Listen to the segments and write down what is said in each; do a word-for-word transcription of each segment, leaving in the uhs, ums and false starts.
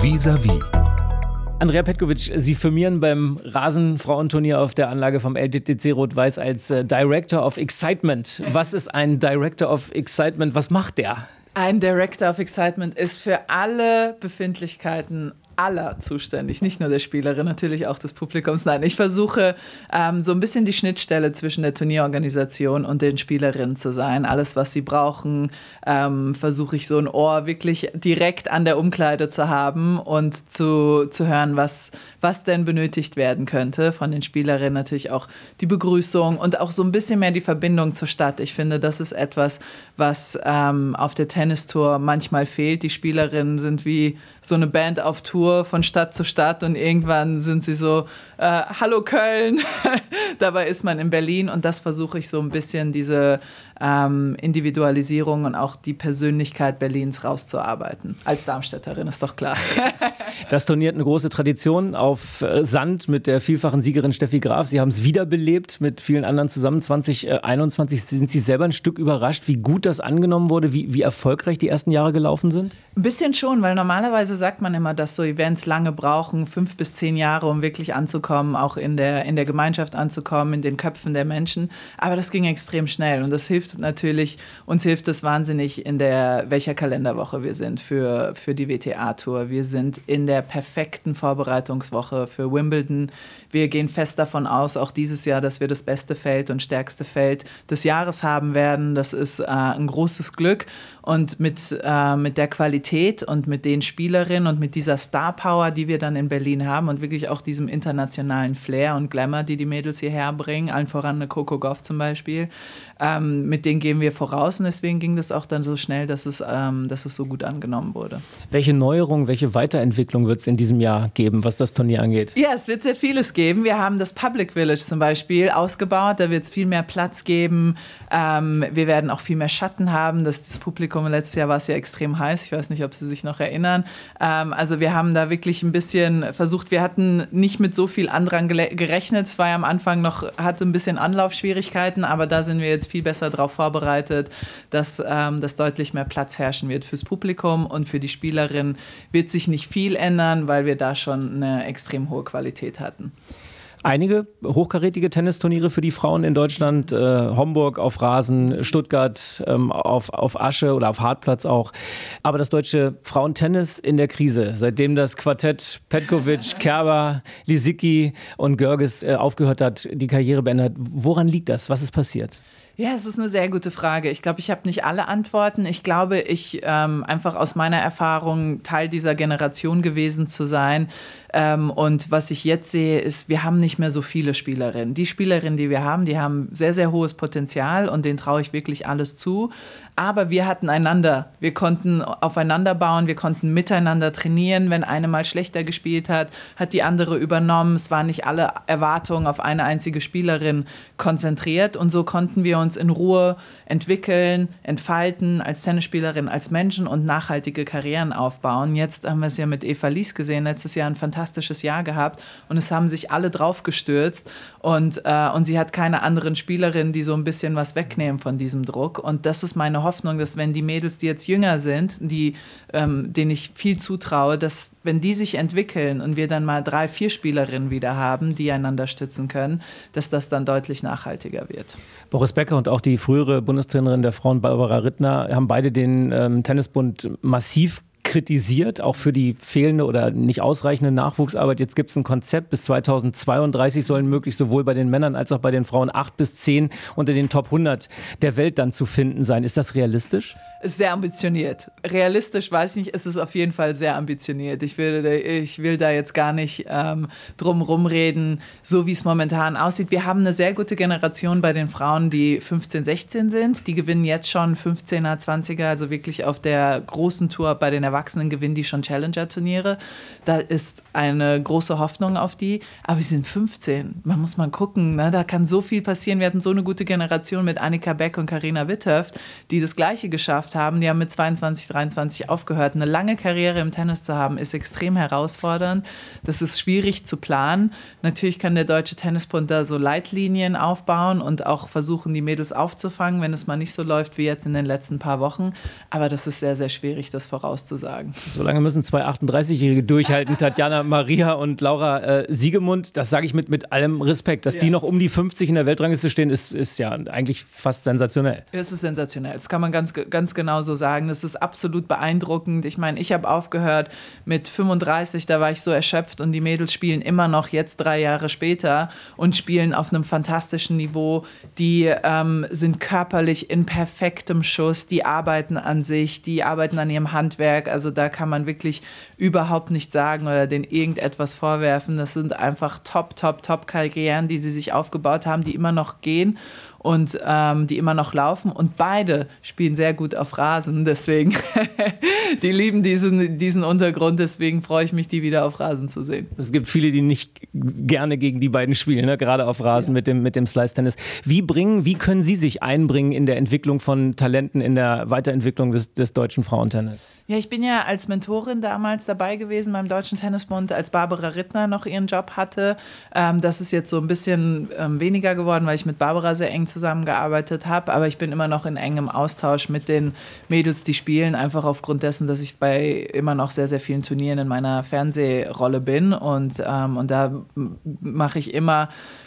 Vis-à-vis. Andrea Petkovic, Sie firmieren beim Rasenfrauenturnier auf der Anlage vom L T T C Rot-Weiß als äh, Director of Excitement. Was ist ein Director of Excitement? Was macht der? Ein Director of Excitement ist für alle Befindlichkeiten aller zuständig, nicht nur der Spielerin, natürlich auch des Publikums. Nein, ich versuche ähm, so ein bisschen die Schnittstelle zwischen der Turnierorganisation und den Spielerinnen zu sein. Alles, was sie brauchen, ähm, versuche ich so ein Ohr wirklich direkt an der Umkleide zu haben und zu, zu hören, was, was denn benötigt werden könnte von den Spielerinnen. Natürlich auch die Begrüßung und auch so ein bisschen mehr die Verbindung zur Stadt. Ich finde, das ist etwas, was ähm, auf der Tennistour manchmal fehlt. Die Spielerinnen sind wie so eine Band auf Tour von Stadt zu Stadt und irgendwann sind sie so, äh, hallo Köln, dabei ist man in Berlin und das versuche ich so ein bisschen, diese ähm, Individualisierung und auch die Persönlichkeit Berlins rauszuarbeiten. Als Darmstädterin, ist doch klar. Das Turnier hat eine große Tradition auf Sand mit der vielfachen Siegerin Steffi Graf. Sie haben es wiederbelebt mit vielen anderen zusammen. zwanzig einundzwanzig sind Sie selber ein Stück überrascht, wie gut das angenommen wurde, wie, wie erfolgreich die ersten Jahre gelaufen sind? Ein bisschen schon, weil normalerweise sagt man immer, dass so Events lange brauchen, fünf bis zehn Jahre, um wirklich anzukommen, auch in der, in der Gemeinschaft anzukommen, in den Köpfen der Menschen. Aber das ging extrem schnell und das hilft natürlich, uns hilft es wahnsinnig in der, welcher Kalenderwoche wir sind für, für die W T A-Tour. Wir sind in der perfekten Vorbereitungswoche für Wimbledon. Wir gehen fest davon aus, auch dieses Jahr, dass wir das beste Feld und stärkste Feld des Jahres haben werden. Das ist äh, ein großes Glück. Und mit, äh, mit der Qualität und mit den Spielerinnen und mit dieser Star-Power, die wir dann in Berlin haben und wirklich auch diesem internationalen Flair und Glamour, die die Mädels hierher bringen, allen voran eine Coco Gauff zum Beispiel, ähm, mit denen gehen wir voraus und deswegen ging das auch dann so schnell, dass es, ähm, dass es so gut angenommen wurde. Welche Neuerung, welche Weiterentwicklung wird es in diesem Jahr geben, was das Turnier angeht? Ja, es wird sehr vieles geben. Wir haben das Public Village zum Beispiel ausgebaut, da wird es viel mehr Platz geben. Ähm, wir werden auch viel mehr Schatten haben, dass das Publikum, letztes Jahr war es ja extrem heiß, ich weiß nicht, ob Sie sich noch erinnern. Ähm, also wir haben da wirklich ein bisschen versucht, wir hatten nicht mit so viel Andrang gerechnet, es war ja am Anfang noch, hatte ein bisschen Anlaufschwierigkeiten, aber da sind wir jetzt viel besser darauf vorbereitet, dass, ähm, dass deutlich mehr Platz herrschen wird fürs Publikum und für die Spielerinnen wird sich nicht viel ändern, weil wir da schon eine extrem hohe Qualität hatten. Einige hochkarätige Tennisturniere für die Frauen in Deutschland, äh, Homburg auf Rasen, Stuttgart ähm, auf, auf Asche oder auf Hartplatz auch. Aber das deutsche Frauentennis in der Krise, seitdem das Quartett Petkovic, Kerber, Lisicki und Görges äh, aufgehört hat, die Karriere beendet hat. Woran liegt das? Was ist passiert? Ja, es ist eine sehr gute Frage. Ich glaube, ich habe nicht alle Antworten. Ich glaube, ich ähm, einfach aus meiner Erfahrung Teil dieser Generation gewesen zu sein. Ähm, und was ich jetzt sehe, ist, wir haben nicht mehr so viele Spielerinnen. Die Spielerinnen, die wir haben, die haben sehr, sehr hohes Potenzial und denen traue ich wirklich alles zu. Aber wir hatten einander. Wir konnten aufeinander bauen, wir konnten miteinander trainieren. Wenn eine mal schlechter gespielt hat, hat die andere übernommen. Es waren nicht alle Erwartungen auf eine einzige Spielerin konzentriert. Und so konnten wir uns in Ruhe entwickeln, entfalten als Tennisspielerin, als Menschen und nachhaltige Karrieren aufbauen. Jetzt haben wir es ja mit Eva Lies gesehen, letztes Jahr ein fantastisches Jahr gehabt und es haben sich alle drauf gestürzt und, äh, und sie hat keine anderen Spielerinnen, die so ein bisschen was wegnehmen von diesem Druck und das ist meine Hoffnung, dass wenn die Mädels, die jetzt jünger sind, die, ähm, denen ich viel zutraue, dass wenn die sich entwickeln und wir dann mal drei, vier Spielerinnen wieder haben, die einander stützen können, dass das dann deutlich nachhaltiger wird. Boris Becker und auch die frühere Bundestrainerin der Frauen, Barbara Rittner, haben beide den ähm, Tennisbund massiv kritisiert, auch für die fehlende oder nicht ausreichende Nachwuchsarbeit. Jetzt gibt es ein Konzept, bis zweitausendzweiunddreißig sollen möglich sowohl bei den Männern als auch bei den Frauen acht bis zehn unter den Top hundert der Welt dann zu finden sein. Ist das realistisch? Sehr ambitioniert. Realistisch weiß ich nicht, ist es auf jeden Fall sehr ambitioniert. Ich will, ich will da jetzt gar nicht ähm, drum rumreden, so wie es momentan aussieht. Wir haben eine sehr gute Generation bei den Frauen, die fünfzehn, sechzehn sind. Die gewinnen jetzt schon fünfzehner, zwanziger, also wirklich auf der großen Tour bei den Erwachsenen gewinnen die schon Challenger-Turniere. Da ist eine große Hoffnung auf die. Aber sie sind fünfzehn. Man muss mal gucken, ne? Da kann so viel passieren. Wir hatten so eine gute Generation mit Annika Beck und Carina Witthöft, die das Gleiche geschafft haben. Die haben mit zweiundzwanzig, dreiundzwanzig aufgehört. Eine lange Karriere im Tennis zu haben, ist extrem herausfordernd. Das ist schwierig zu planen. Natürlich kann der Deutsche Tennisbund da so Leitlinien aufbauen und auch versuchen, die Mädels aufzufangen, wenn es mal nicht so läuft wie jetzt in den letzten paar Wochen. Aber das ist sehr, sehr schwierig, das vorauszusagen. sagen. So lange müssen zwei achtunddreißigjährige durchhalten, Tatjana Maria und Laura äh, Siegemund. Das sage ich mit, mit allem Respekt. Dass ja. die noch um die fünfzig in der Weltrangliste stehen, ist, ist ja eigentlich fast sensationell. Es ist sensationell, das kann man ganz, ganz genau so sagen. Das ist absolut beeindruckend. Ich meine, ich habe aufgehört mit fünfunddreißig, da war ich so erschöpft und die Mädels spielen immer noch jetzt drei Jahre später und spielen auf einem fantastischen Niveau. Die ähm, sind körperlich in perfektem Schuss, die arbeiten an sich, die arbeiten an ihrem Handwerk. Also da kann man wirklich überhaupt nicht sagen oder denen irgendetwas vorwerfen. Das sind einfach top, top, top Karrieren, die sie sich aufgebaut haben, die immer noch gehen und ähm, die immer noch laufen. Und beide spielen sehr gut auf Rasen. Deswegen, die lieben diesen, diesen Untergrund. Deswegen freue ich mich, die wieder auf Rasen zu sehen. Es gibt viele, die nicht gerne gegen die beiden spielen, ne? Gerade auf Rasen ja. mit dem, mit dem Slice-Tennis. Wie bringen, wie können Sie sich einbringen in der Entwicklung von Talenten, in der Weiterentwicklung des, des deutschen Frauentennis? Ja, ich bin ja als Mentorin damals dabei gewesen beim Deutschen Tennisbund, als Barbara Rittner noch ihren Job hatte. Ähm, das ist jetzt so ein bisschen ähm, weniger geworden, weil ich mit Barbara sehr eng zusammengearbeitet habe. Aber ich bin immer noch in engem Austausch mit den Mädels, die spielen, einfach aufgrund dessen, dass ich bei immer noch sehr, sehr vielen Turnieren in meiner Fernsehrolle bin. Und, ähm, und da mache ich immer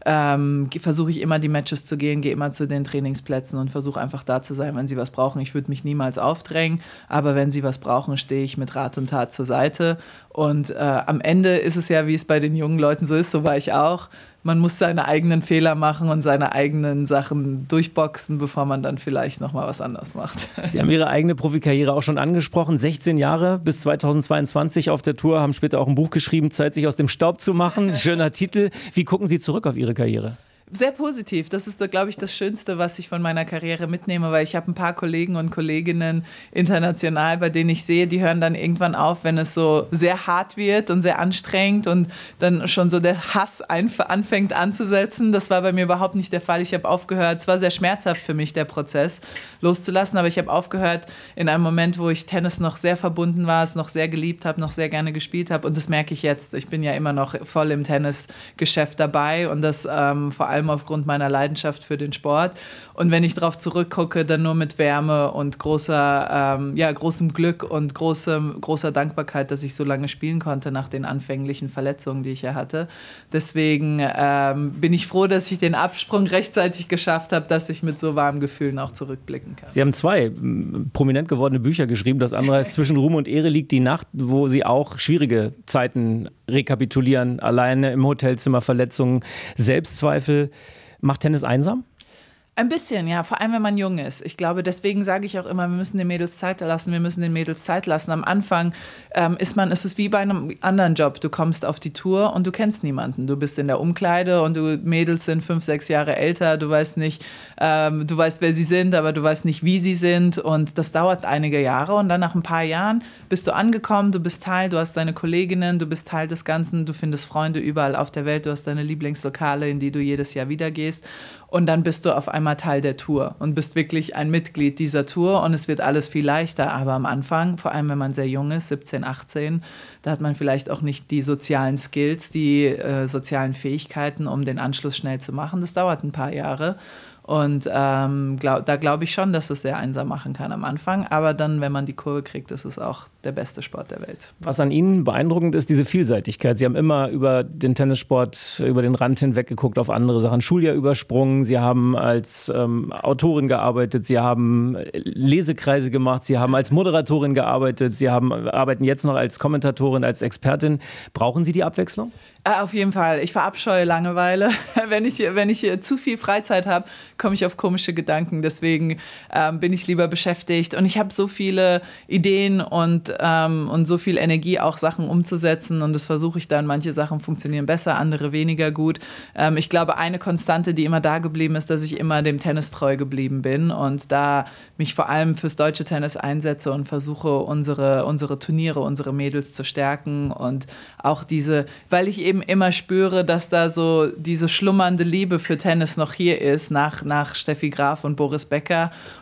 Ähm, versuche ich immer die Matches zu gehen, gehe immer zu den Trainingsplätzen und versuche einfach da zu sein, wenn sie was brauchen. Ich würde mich niemals aufdrängen, aber wenn sie was brauchen, stehe ich mit Rat und Tat zur Seite. Und äh, am Ende ist es ja, wie es bei den jungen Leuten so ist, so war ich auch. Man muss seine eigenen Fehler machen und seine eigenen Sachen durchboxen, bevor man dann vielleicht nochmal was anderes macht. Sie haben Ihre eigene Profikarriere auch schon angesprochen. sechzehn Jahre bis zweitausendzweiundzwanzig auf der Tour, haben später auch ein Buch geschrieben, Zeit, sich aus dem Staub zu machen. Schöner Titel. Wie gucken Sie zurück auf Ihre Karriere? Sehr positiv. Das ist, glaube ich, das Schönste, was ich von meiner Karriere mitnehme, weil ich habe ein paar Kollegen und Kolleginnen international, bei denen ich sehe, die hören dann irgendwann auf, wenn es so sehr hart wird und sehr anstrengend und dann schon so der Hass anfängt anzusetzen. Das war bei mir überhaupt nicht der Fall. Ich habe aufgehört, es war sehr schmerzhaft für mich, der Prozess loszulassen, aber ich habe aufgehört in einem Moment, wo ich Tennis noch sehr verbunden war, es noch sehr geliebt habe, noch sehr gerne gespielt habe und das merke ich jetzt. Ich bin ja immer noch voll im Tennisgeschäft dabei und das ähm, vor allem aufgrund meiner Leidenschaft für den Sport. Und wenn ich darauf zurückgucke, dann nur mit Wärme und großer, ähm, ja, großem Glück und großem, großer Dankbarkeit, dass ich so lange spielen konnte nach den anfänglichen Verletzungen, die ich ja hatte. Deswegen ähm, bin ich froh, dass ich den Absprung rechtzeitig geschafft habe, dass ich mit so warmen Gefühlen auch zurückblicken kann. Sie haben zwei prominent gewordene Bücher geschrieben. Das andere heißt Zwischen Ruhm und Ehre liegt die Nacht, wo Sie auch schwierige Zeiten rekapitulieren. Alleine im Hotelzimmer, Verletzungen, Selbstzweifel. Macht Tennis einsam? Ein bisschen, ja, vor allem wenn man jung ist. Ich glaube, deswegen sage ich auch immer, wir müssen den Mädels Zeit lassen, wir müssen den Mädels Zeit lassen. Am Anfang ähm, ist man, ist es wie bei einem anderen Job. Du kommst auf die Tour und du kennst niemanden. Du bist in der Umkleide und du Mädels sind fünf, sechs Jahre älter. Du weißt nicht, ähm, du weißt, wer sie sind, aber du weißt nicht, wie sie sind. Und das dauert einige Jahre. Und dann nach ein paar Jahren bist du angekommen, du bist Teil, du hast deine Kolleginnen, du bist Teil des Ganzen, du findest Freunde überall auf der Welt, du hast deine Lieblingslokale, in die du jedes Jahr wieder gehst. Und dann bist du auf einmal Teil der Tour und bist wirklich ein Mitglied dieser Tour und es wird alles viel leichter. Aber am Anfang, vor allem wenn man sehr jung ist, siebzehn, achtzehn, da hat man vielleicht auch nicht die sozialen Skills, die äh, sozialen Fähigkeiten, um den Anschluss schnell zu machen. Das dauert ein paar Jahre. Und ähm, glaub, da glaube ich schon, dass es sehr einsam machen kann am Anfang. Aber dann, wenn man die Kurve kriegt, ist es auch der beste Sport der Welt. Was an Ihnen beeindruckend ist, diese Vielseitigkeit. Sie haben immer über den Tennissport, über den Rand hinweg geguckt auf andere Sachen. Schuljahr übersprungen, Sie haben als ähm, Autorin gearbeitet, Sie haben Lesekreise gemacht, Sie haben als Moderatorin gearbeitet, Sie haben, arbeiten jetzt noch als Kommentatorin, als Expertin. Brauchen Sie die Abwechslung? Auf jeden Fall. Ich verabscheue Langeweile. Wenn ich, wenn ich zu viel Freizeit habe, komme ich auf komische Gedanken. Deswegen ähm, bin ich lieber beschäftigt. Und ich habe so viele Ideen und, ähm, und so viel Energie, auch Sachen umzusetzen. Und das versuche ich dann. Manche Sachen funktionieren besser, andere weniger gut. Ähm, ich glaube, eine Konstante, die immer da geblieben ist, dass ich immer dem Tennis treu geblieben bin. Und da mich vor allem fürs deutsche Tennis einsetze und versuche, unsere, unsere Turniere, unsere Mädels zu stärken. Und auch diese, weil ich eben immer spüre, dass da so diese schlummernde Liebe für Tennis noch hier ist, nach, nach Steffi Graf und Boris Becker.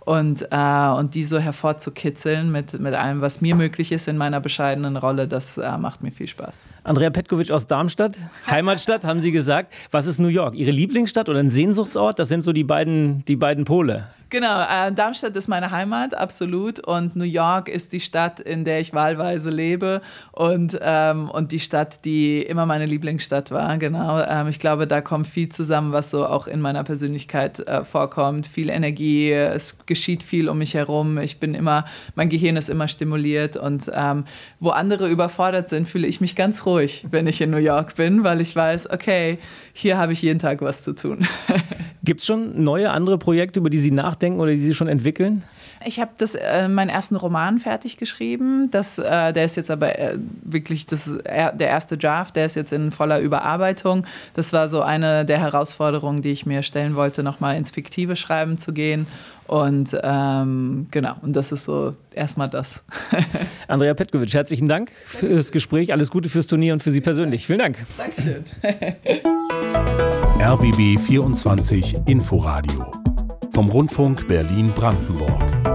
und, äh, und die so hervorzukitzeln mit, mit allem, was mir möglich ist in meiner bescheidenen Rolle, das äh, macht mir viel Spaß. Andrea Petkovic aus Darmstadt, Heimatstadt, haben Sie gesagt. Was ist New York? Ihre Lieblingsstadt oder ein Sehnsuchtsort? Das sind so die beiden, die beiden Pole. Genau, äh, Darmstadt ist meine Heimat, absolut. Und New York ist die Stadt, in der ich wahlweise lebe und, ähm, und die Stadt, die immer meine Lieblingsstadt war. Genau, ähm, ich glaube, da kommt viel zusammen, was so auch in meiner Persönlichkeit äh, vorkommt. Viel Energie, es geschieht viel um mich herum. Ich bin immer, mein Gehirn ist immer stimuliert und ähm, wo andere überfordert sind, fühle ich mich ganz ruhig, wenn ich in New York bin, weil ich weiß, okay, hier habe ich jeden Tag was zu tun. Gibt es schon neue, andere Projekte, über die Sie nachdenken oder die Sie schon entwickeln? Ich habe das, äh, meinen ersten Roman fertig geschrieben. Das, äh, der ist jetzt aber äh, wirklich das, äh, der erste Draft, der ist jetzt in voller Überarbeitung. Das war so eine der Herausforderungen, die ich mir stellen wollte, nochmal ins fiktive Schreiben zu gehen. Und ähm, genau, und das ist so erstmal das. Andrea Petkovic, herzlichen Dank für das Gespräch. Alles Gute fürs Turnier und für Sie persönlich. Vielen Dank. Dankeschön. R B B vierundzwanzig Inforadio vom Rundfunk Berlin-Brandenburg.